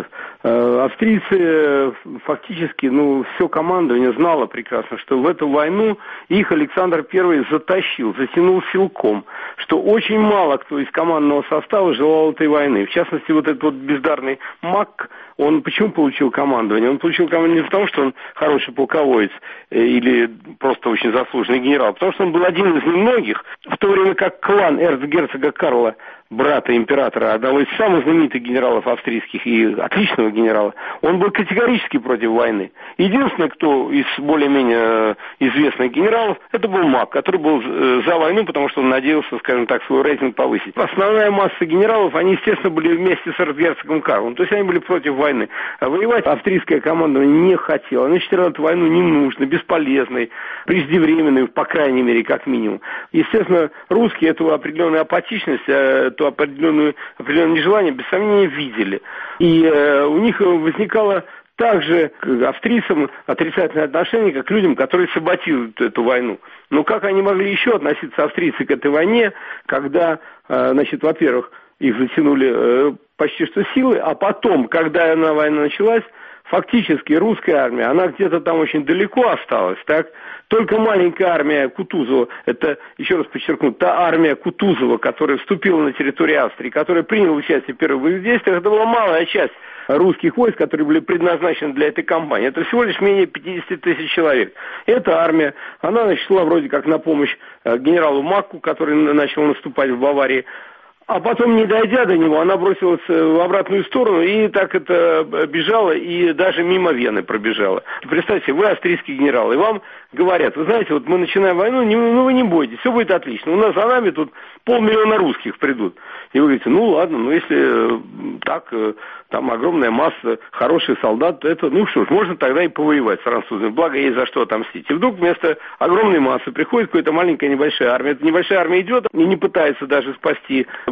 Австрийцы фактически, ну, все командование знало прекрасно, что в эту войну их Александр Первый затащил, затянул силком, что очень мало кто из командного состава желал этой войны. В частности, вот этот вот бездарный Мак, он почему получил командование? Он получил командование не потому, что он хороший полководец или просто очень заслуженный генерал, потому что он был один из немногих, в то время как клан эрцгерцога Карла, брата императора, одного из самых знаменитых генералов австрийских и отличного генерала, он был категорически против войны. Единственный, кто из более-менее известных генералов, это был Мак, который был за войну, потому что он надеялся, скажем так, свой рейтинг повысить. Основная масса генералов, они, естественно, были вместе с эрцгерцогом Карлом, то есть они были против войны. А воевать австрийское командование не хотело. Они считали эту войну ненужной, бесполезной, преждевременной, по крайней мере, как минимум. Естественно, русские эту определенную апатичность, то определенную, определенное нежелание, без сомнения, видели. И э, у них возникало также к австрийцам отрицательное отношение, как к людям, которые саботируют эту войну. Но как они могли еще относиться, австрийцы, к этой войне, когда, э, значит, во-первых, их затянули э, почти что силы, а потом, когда она, война началась, фактически русская армия, она где-то там очень далеко осталась, так? Только маленькая армия Кутузова, это, еще раз подчеркну, та армия Кутузова, которая вступила на территорию Австрии, которая приняла участие в первых боевых действиях, это была малая часть русских войск, которые были предназначены для этой кампании. Это всего лишь менее пятьдесят тысяч человек. Эта армия, она, значит, шла вроде как на помощь генералу Макку, который начал наступать в Баварии. А потом, не дойдя до него, она бросилась в обратную сторону и так это бежала, и даже мимо Вены пробежала. Представьте, вы австрийский генерал, и вам говорят: вы знаете, вот мы начинаем войну, не, ну вы не бойтесь, все будет отлично. У нас за нами тут полмиллиона русских придут. И вы говорите: ну ладно, ну если так, там огромная масса хороших солдат, то это, ну что ж, можно тогда и повоевать с французами, благо есть за что отомстить. И вдруг вместо огромной массы приходит какая-то маленькая небольшая армия. Эта небольшая армия идет и не пытается даже спасти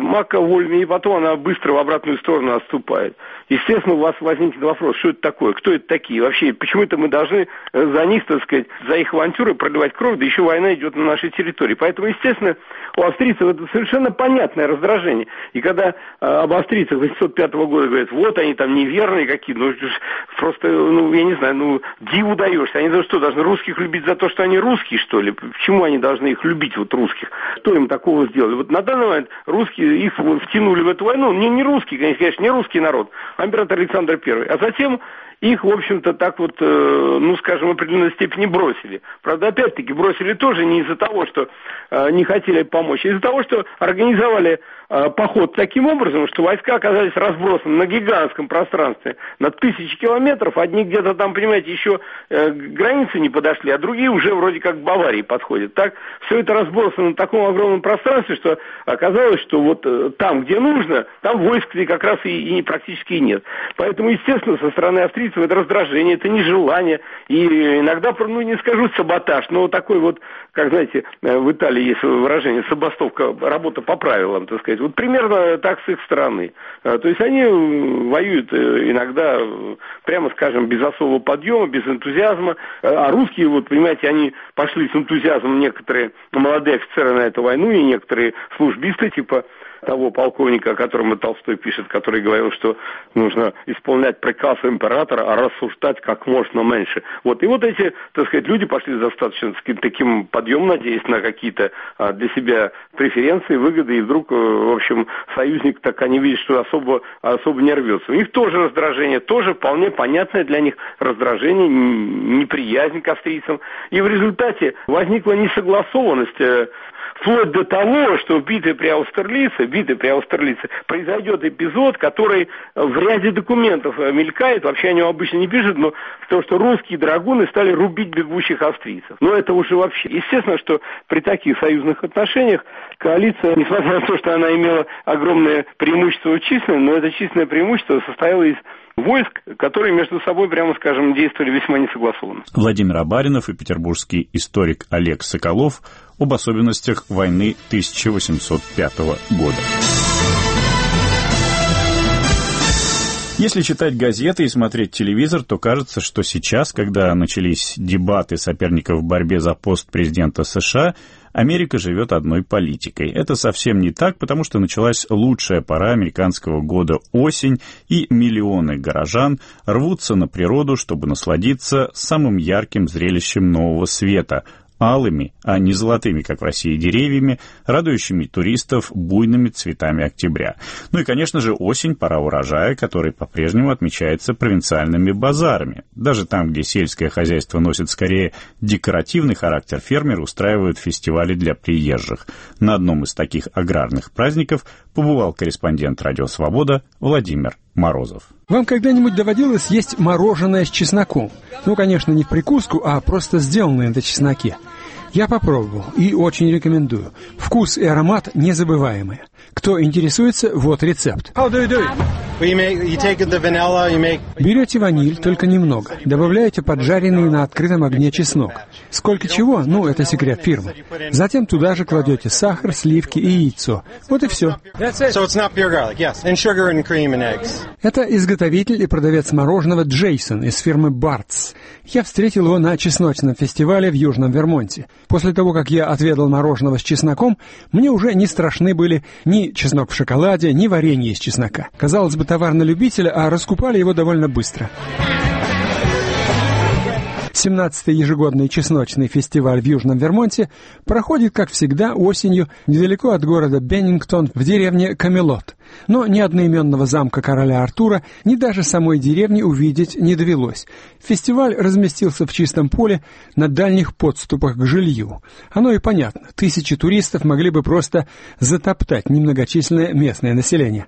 мака в Ольме, и потом она быстро в обратную сторону отступает. Естественно, у вас возникнет вопрос, что это такое, кто это такие, вообще, почему это мы должны за них, так сказать, за их авантюры проливать кровь, да еще война идет на нашей территории. Поэтому, естественно, у австрийцев это совершенно понятное раздражение. И когда э, об австрийцах восемьсот пятого года говорят, вот они там неверные какие, ну, просто, ну, я не знаю, ну, диву даешься. Они что, должны русских любить за то, что они русские, что ли? Почему они должны их любить, вот русских? Что им такого сделали? Вот на данный момент русские их втянули в эту войну. Не, не русские, конечно, не русский народ, а император Александр Первый. А затем их, в общем-то, так вот, э, ну, скажем, в определенной степени бросили. Правда, опять-таки, бросили тоже не из-за того, что э, не хотели помочь, а из-за того, что организовали э, поход таким образом, что войска оказались разбросаны на гигантском пространстве на тысячи километров. Одни где-то там, понимаете, еще э, к границе не подошли, а другие уже вроде как к Баварии подходят. Так, все это разбросано на таком огромном пространстве, что оказалось, что вот э, там, где нужно, там войск как раз и, и практически нет. Поэтому, естественно, со стороны австрийцев это раздражение, это нежелание, и иногда, ну, не скажу саботаж, но такой вот, как, знаете, в Италии есть выражение «сабастовка», работа по правилам, так сказать, вот примерно так с их стороны. То есть они воюют иногда, прямо скажем, без особого подъема, без энтузиазма, а русские, вот, понимаете, они пошли с энтузиазмом, некоторые молодые офицеры на эту войну, и некоторые службисты, типа того полковника, о котором Толстой пишет, который говорил, что нужно исполнять приказ императора, а рассуждать как можно меньше. Вот. И вот эти, так сказать, люди пошли достаточно таким, таким подъемом, надеясь на какие-то а, для себя преференции, выгоды, и вдруг, в общем, союзник, так они видят, что особо, особо не рвется. У них тоже раздражение, тоже вполне понятное для них раздражение, неприязнь к австрийцам. И в результате возникла несогласованность, вплоть до того, что в битве при Аустерлице, в битве при Аустерлице произойдет эпизод, который в ряде документов мелькает, вообще о нем обычно не пишут, но то, что русские драгуны стали рубить бегущих австрийцев. Но это уже вообще... Естественно, что при таких союзных отношениях коалиция, несмотря на то, что она имела огромное преимущество численное, но это численное преимущество состояло из войск, которые между собой, прямо скажем, действовали весьма несогласованно. Владимир Абаринов и петербургский историк Олег Соколов об особенностях войны тысяча восемьсот пятого года. Если читать газеты и смотреть телевизор, то кажется, что сейчас, когда начались дебаты соперников в борьбе за пост президента США, Америка живет одной политикой. Это совсем не так, потому что началась лучшая пора американского года — осень, и миллионы горожан рвутся на природу, чтобы насладиться самым ярким зрелищем нового света — алыми, а не золотыми, как в России, деревьями, радующими туристов буйными цветами октября. Ну и, конечно же, осень — пора урожая, который по-прежнему отмечается провинциальными базарами. Даже там, где сельское хозяйство носит скорее декоративный характер, фермеры устраивают фестивали для приезжих. На одном из таких аграрных праздников побывал корреспондент «Радио Свобода» Владимир Морозов. Вам когда-нибудь доводилось есть мороженое с чесноком? Ну, конечно, не в прикуску, а просто сделанное на чесноке. Я попробовал и очень рекомендую. Вкус и аромат незабываемые. Кто интересуется, вот рецепт. Берете ваниль, только немного. Добавляете поджаренный на открытом огне чеснок. Сколько чего? Ну, это секрет фирмы. Затем туда же кладете сахар, сливки и яйцо. Вот и все. Это изготовитель и продавец мороженого Джейсон из фирмы Бартс. Я встретил его на чесночном фестивале в Южном Вермонте. После того, как я отведал мороженого с чесноком, мне уже не страшны были ни чеснок в шоколаде, ни варенье из чеснока. Казалось бы, товар на любителя, а раскупали его довольно быстро. семнадцатый ежегодный чесночный фестиваль в Южном Вермонте проходит, как всегда, осенью недалеко от города Беннингтон в деревне Камелот. Но ни одноименного замка короля Артура, ни даже самой деревни увидеть не довелось. Фестиваль разместился в чистом поле на дальних подступах к жилью. Оно и понятно, тысячи туристов могли бы просто затоптать немногочисленное местное население.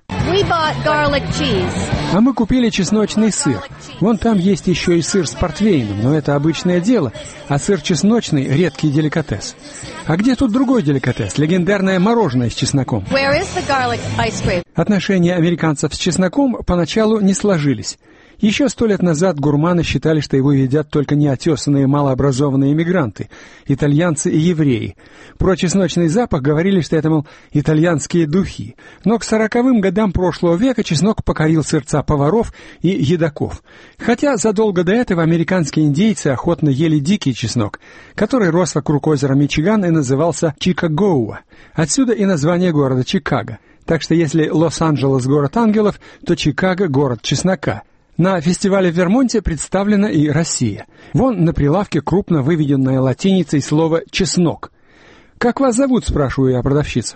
А мы купили чесночный сыр. Вон там есть еще и сыр с портвейном, но это обычное дело, а сыр чесночный — редкий деликатес. А где тут другой деликатес? Легендарное мороженое с чесноком. Отношения американцев с чесноком поначалу не сложились. Еще сто лет назад гурманы считали, что его едят только неотесанные малообразованные иммигранты, итальянцы и евреи. Про чесночный запах говорили, что это, мол, итальянские духи. Но к сороковым годам прошлого века чеснок покорил сердца поваров и едоков. Хотя задолго до этого американские индейцы охотно ели дикий чеснок, который рос вокруг озера Мичиган и назывался Чикагоуа. Отсюда и название города Чикаго. Так что если Лос-Анджелес — город ангелов, то Чикаго — город чеснока. На фестивале в Вермонте представлена и Россия. Вон на прилавке крупно выведенное латиницей слово «чеснок». «Как вас зовут?» — спрашиваю я продавщицу.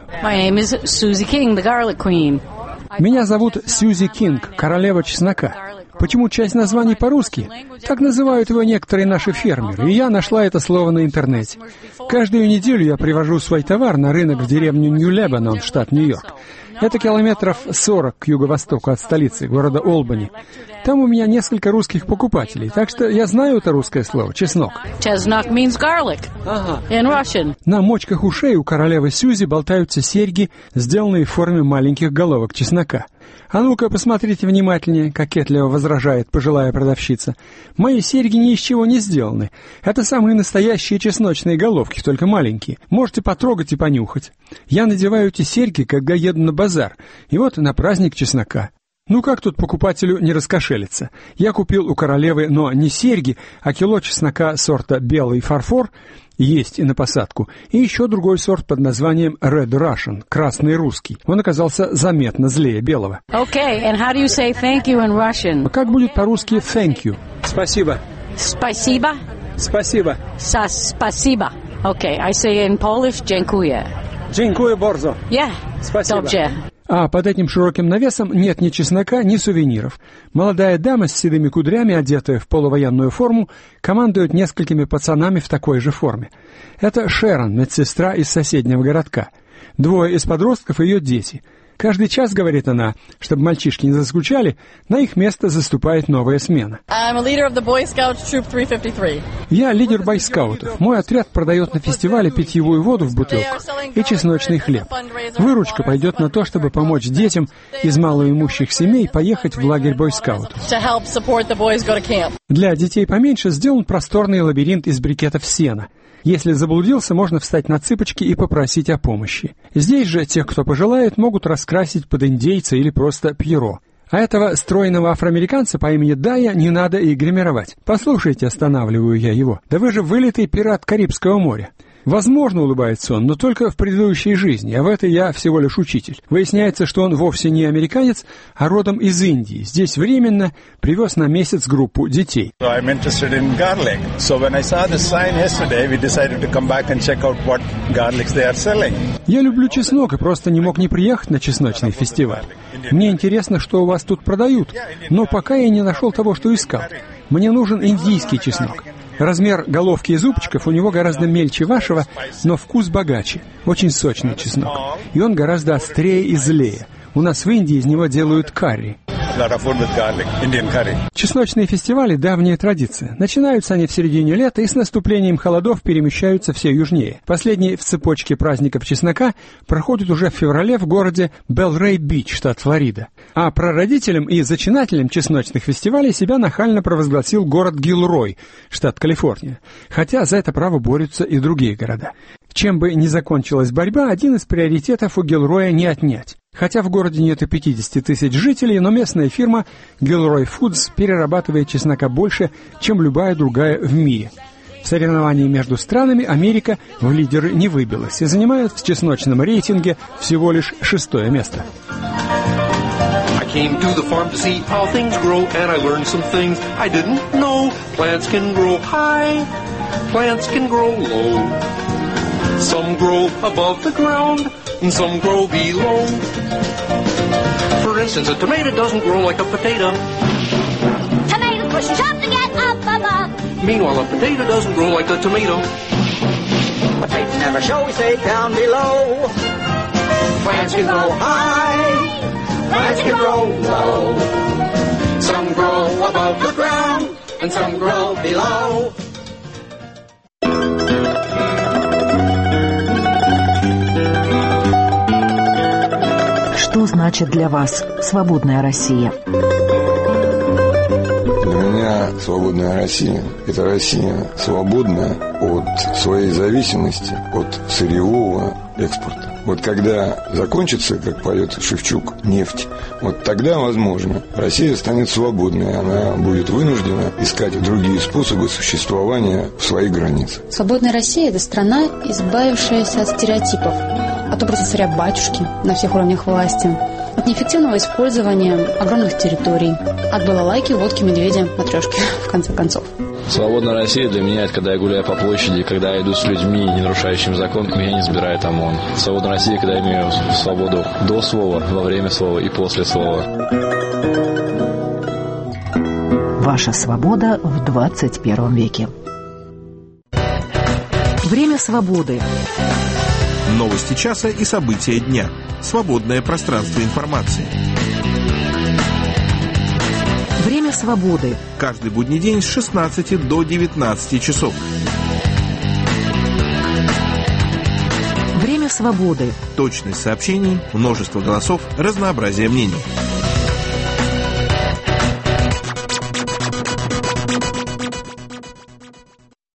«Меня зовут Сьюзи Кинг, королева чеснока». Почему часть названий по-русски? Так называют его некоторые наши фермеры, и я нашла это слово на интернете. Каждую неделю я привожу свой товар на рынок в деревню Нью-Лебанон, штат Нью-Йорк. Это километров сорок к юго-востоку от столицы, города Олбани. Там у меня несколько русских покупателей, так что я знаю это русское слово — чеснок. Чеснок means garlic in Russian. На мочках ушей у королевы Сьюзи болтаются серьги, сделанные в форме маленьких головок чеснока. «А ну-ка, посмотрите внимательнее», — кокетливо возражает пожилая продавщица. «Мои серьги ни из чего не сделаны. Это самые настоящие чесночные головки, только маленькие. Можете потрогать и понюхать. Я надеваю эти серьги, когда еду на базар, и вот на праздник чеснока». Ну как тут покупателю не раскошелиться? Я купил у королевы, но не серьги, а кило чеснока сорта «белый фарфор», есть и на посадку, и еще другой сорт под названием Red Russian, красный русский. Он оказался заметно злее белого. Okay, and how do you say thank you in Russian? Как будет по-русски thank you? Спасибо. Спасибо? Спасибо. Sa спасибо. Okay, I say in Polish dziękuję. Dziękuję bardzo. Yeah. Спасибо. Dobrze. А под этим широким навесом нет ни чеснока, ни сувениров. Молодая дама с седыми кудрями, одетая в полувоенную форму, командует несколькими пацанами в такой же форме. Это Шерон, медсестра из соседнего городка. Двое из подростков — ее дети. Каждый час, говорит она, чтобы мальчишки не заскучали, на их место заступает новая смена. Я лидер бойскаутов. Мой отряд продает на фестивале питьевую воду в бутылках и чесночный хлеб. Выручка пойдет на то, чтобы помочь детям из малоимущих семей поехать в лагерь бойскаутов. Для детей поменьше сделан просторный лабиринт из брикетов сена. Если заблудился, можно встать на цыпочки и попросить о помощи. Здесь же тех, кто пожелает, могут раскрасить под индейца или просто Пьеро. А этого стройного афроамериканца по имени Дая не надо и гримировать. Послушайте, останавливаю я его. Да вы же вылитый пират Карибского моря. Возможно, улыбается он, но только в предыдущей жизни, а в этой я всего лишь учитель. Выясняется, что он вовсе не американец, а родом из Индии. Здесь временно привез на месяц группу детей. Я люблю чеснок и просто не мог не приехать на чесночный фестиваль. Мне интересно, что у вас тут продают, но пока я не нашел того, что искал. Мне нужен индийский чеснок. Размер головки и зубчиков у него гораздо мельче вашего, но вкус богаче. Очень сочный чеснок. И он гораздо острее и злее. У нас в Индии из него делают карри. Чесночные фестивали – давняя традиция. Начинаются они в середине лета и с наступлением холодов перемещаются все южнее. Последний в цепочке праздников чеснока проходит уже в феврале в городе Белрей-Бич, штат Флорида. А прародителем и зачинателем чесночных фестивалей себя нахально провозгласил город Гилрой, штат Калифорния. Хотя за это право борются и другие города. Чем бы ни закончилась борьба, один из приоритетов у Гилроя не отнять. Хотя в городе нет и пятьдесят тысяч жителей, но местная фирма Gilroy Foods перерабатывает чеснока больше, чем любая другая в мире. В соревновании между странами Америка в лидеры не выбилась и занимает в чесночном рейтинге всего лишь шестое место. Came to the farm to see how things grow, and I learned some things I didn't know. Plants can grow high, plants can grow low. Some grow above the ground, and some grow below. For instance, a tomato doesn't grow like a potato. Tomato pushes up to get up above. Meanwhile, a potato doesn't grow like a tomato. Potatoes never show his face down below. Plants can grow high. Plants can grow low. Some grow above the ground, and some grow below. Что значит для вас свободная Россия? Моя свободная Россия – это Россия свободная от своей зависимости от сырьевого экспорта. Вот когда закончится, как поет Шевчук, нефть, вот тогда, возможно, Россия станет свободной, она будет вынуждена искать другие способы существования в своих границах. Свободная Россия – это страна, избавившаяся от стереотипов, от образа царя-батюшки на всех уровнях власти, от неэффективного использования огромных территорий, от балалайки, водки, медведя, матрешки, в конце концов. Свободная Россия для меня – это когда я гуляю по площади, когда я иду с людьми, не нарушающими закон, меня не забирает ОМОН. Свободная Россия, когда я имею свободу до слова, во время слова и после слова. Ваша свобода в двадцать первом веке. Время свободы. Новости часа и события дня. Свободное пространство информации. Время свободы. Каждый будний день с шестнадцати до девятнадцати часов. Время свободы. Точность сообщений, множество голосов, разнообразие мнений.